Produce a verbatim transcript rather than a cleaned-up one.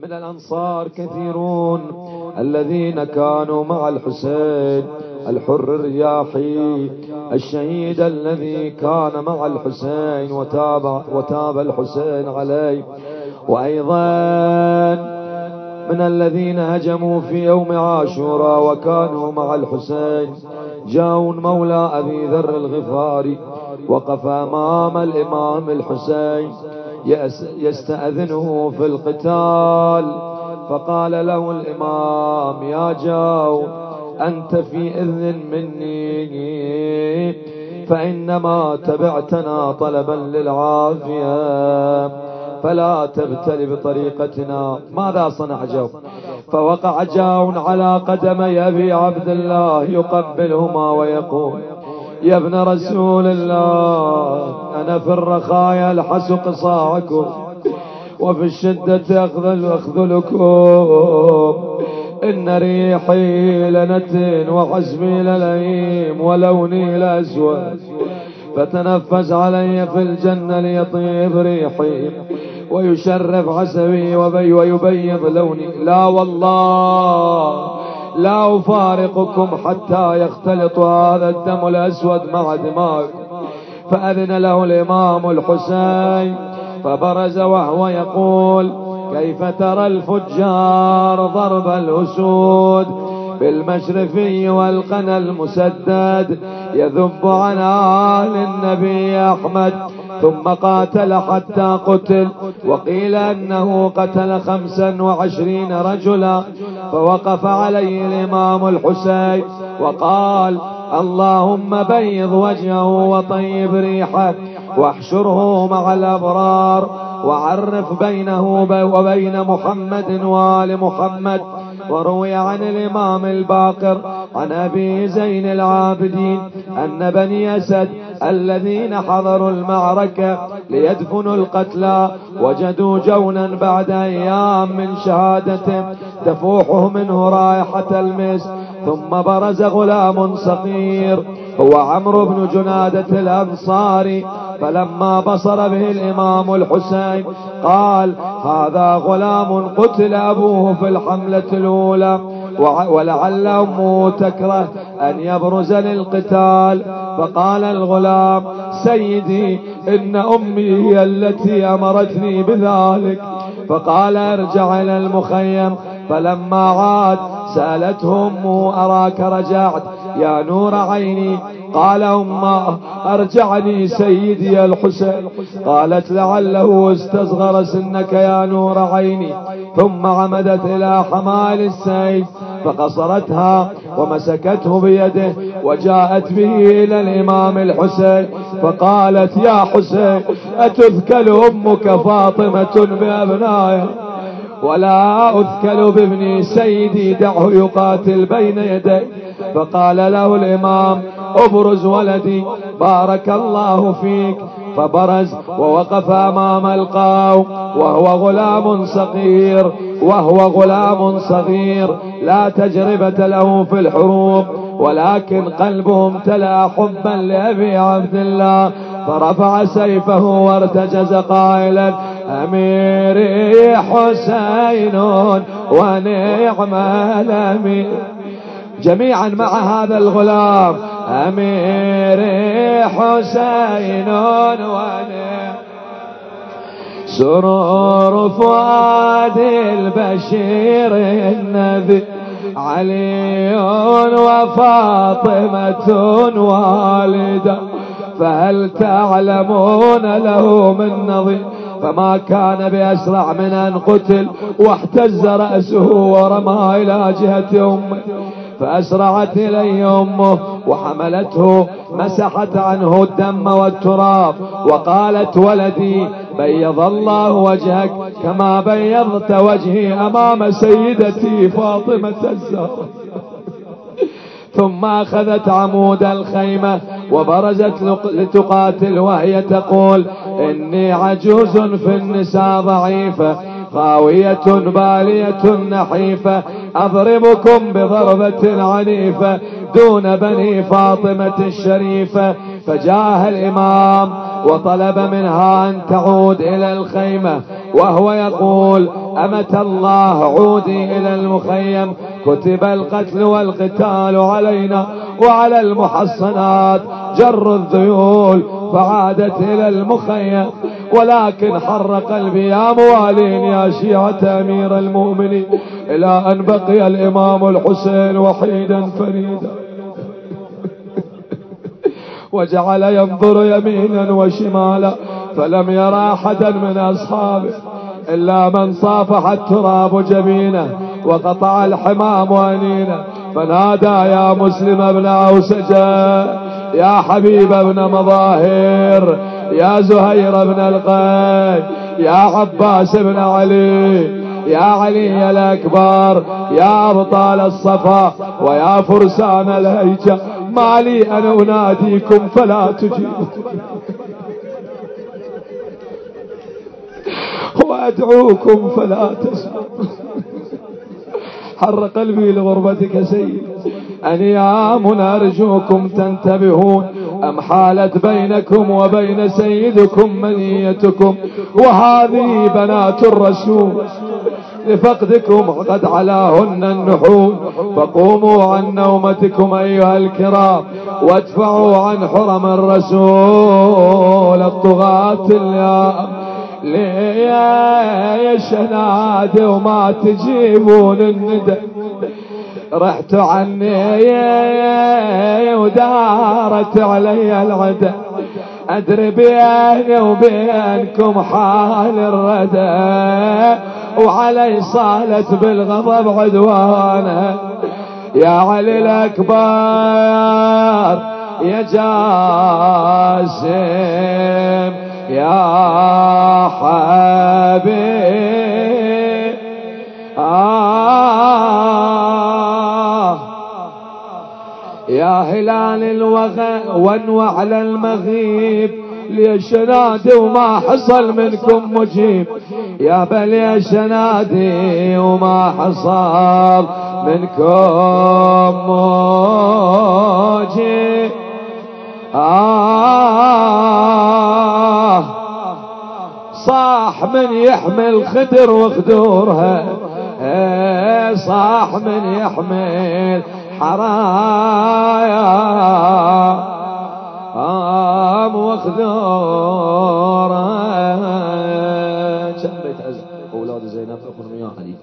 من الأنصار كثيرون الذين كانوا مع الحسين، الحر الرياحي الشهيد الذي كان مع الحسين وتابع, وتاب الحسين عليه، وأيضا من الذين هجموا في يوم عاشوراء وكانوا مع الحسين. جاون مولى أبي ذر الغفاري وقف أمام الإمام الحسين يستأذنه في القتال، فقال له الإمام: يا جاون، أنت في إذن مني، فإنما تبعتنا طلبا للعافية، فلا تبتل بطريقتنا. ماذا صنع جاون؟ فوقع جاون على قدمي أبي عبد الله يقبلهما ويقول: يا ابن رسول الله، أنا في الرخاء ألحس قصاعكم، وفي الشدة أخذلكم. إن ريحي لنتن وحزمي للئيم ولوني لأسود، فتنفس علي في الجنة ليطيب ريحي ويشرف عسبي ويبيض لوني. لا والله لا أفارقكم حتى يختلط هذا الدم الأسود مع دماغكم. فأذن له الإمام الحسين فبرز وهو يقول: كيف ترى الفجار ضرب الأسود بالمشرفي والقنا المسدد يذب عن آل النبي أحمد، ثم قاتل حتى قتل، وقيل أنه قتل خمسا وعشرين رجلا. فوقف عليه الإمام الحسين وقال: اللهم بيض وجهه وطيب ريحه واحشره مع الأبرار، وعرف بينه وبين محمد وآل محمد. وروي عن الإمام الباقر عن أبي زين العابدين أن بني أسد الذين حضروا المعركة ليدفنوا القتلى وجدوا جونا بعد أيام من شهادته تفوح منه رائحة المسك. ثم برز غلام صغير هو عمرو بن جنادة الأنصاري، فلما بصر به الإمام الحسين قال: هذا غلام قتل أبوه في الحملة الأولى، ولعل أمه تكره أن يبرز للقتال. فقال الغلام: سيدي، إن أمي هي التي أمرتني بذلك. فقال: ارجع إلى المخيم. فلما عاد سألته أمه: أراك رجعت يا نور عيني؟ قال: أمه أرجعني سيدي الحسين. قالت: لعله استصغر سنك يا نور عيني. ثم عمدت إلى حمال السيف فقصرتها ومسكته بيده وجاءت به إلى الإمام الحسين فقالت: يا حسين، أتذكل أمك فاطمة بأبنائها ولا أذكل بابني سيدي، دعه يقاتل بين يدي. فقال له الإمام: أبرز ولدي بارك الله فيك. فبرز ووقف أمام القوم وهو غلام صغير وهو غلام صغير لا تجربة له في الحروب، ولكن قلبه امتلأ حبا لأبي عبد الله، فرفع سيفه وارتجز قائلا: أميري حسين ونعم الأمير. جميعا مع هذا الغلام: أميري حسين ونعم. سرور فؤاد البشير النذير علي وفاطمة والدة، فهل تعلمون له من نظير؟ فما كان بأسرع من أن قتل واحتز رأسه ورمى إلى جهة أمه، فأسرعت إليه أمه وحملته مسحت عنه الدم والتراب وقالت: ولدي، بيض الله وجهك كما بيضت وجهي أمام سيدتي فاطمة الزهراء. ثم أخذت عمود الخيمة وبرزت لتقاتل وهي تقول: إني عجوز في النساء ضعيفة خاوية بالية نحيفة، أضربكم بضربة عنيفة دون بني فاطمة الشريفة. فجاء الإمام وطلب منها أن تعود إلى الخيمة وهو يقول أمة الله عودي إلى المخيم، كتب القتل والقتال علينا وعلى المحصنات جر الذيول، فعادت إلى المخيم ولكن حر قلبي يا موالين يا شيعة أمير المؤمنين، إلى أن بقي الإمام الحسين وحيدا فريدا وجعل ينظر يمينا وشمالا فلم يرى أحدا من أصحابه إلا من صافح التراب جبينه وقطع الحمام أنينه، فنادى يا مسلم بن أوسجة، يا حبيب بن مظاهر، يا زهير بن القيس، يا عباس بن علي، يا علي الأكبر، يا أبطال الصفا ويا فرسان الهيجة، ما لي أنا أناديكم فلا تجيبوا وأدعوكم فلا تسمعوا. حر قلبي لغربتك سيد، أنيام أرجوكم تنتبهون، أم حالت بينكم وبين سيدكم منيتكم، وهذه بنات الرسول لفقدكم قد علاهن النحول، فقوموا عن نومتكم أيها الكرام وادفعوا عن حرم الرسول الطغاة اليوم. ليه يا شناد وما تجيبون الندى، رحت عني ودارت علي العدى، أدري بيني وبينكم حال الردى، وعلي صالت بالغضب عدوانه، يا علي الأكبر يا جاسم يا حبيب آه، يا هلال الوغى وانوى على المغيب، ليش نادي وما حصل منكم مجيب، يا بل يا شنادي وما حصل منكم مجيب. آه صاح من يحمل خدر وخدورها، صاح من يحمل حرايا آم وخدورها،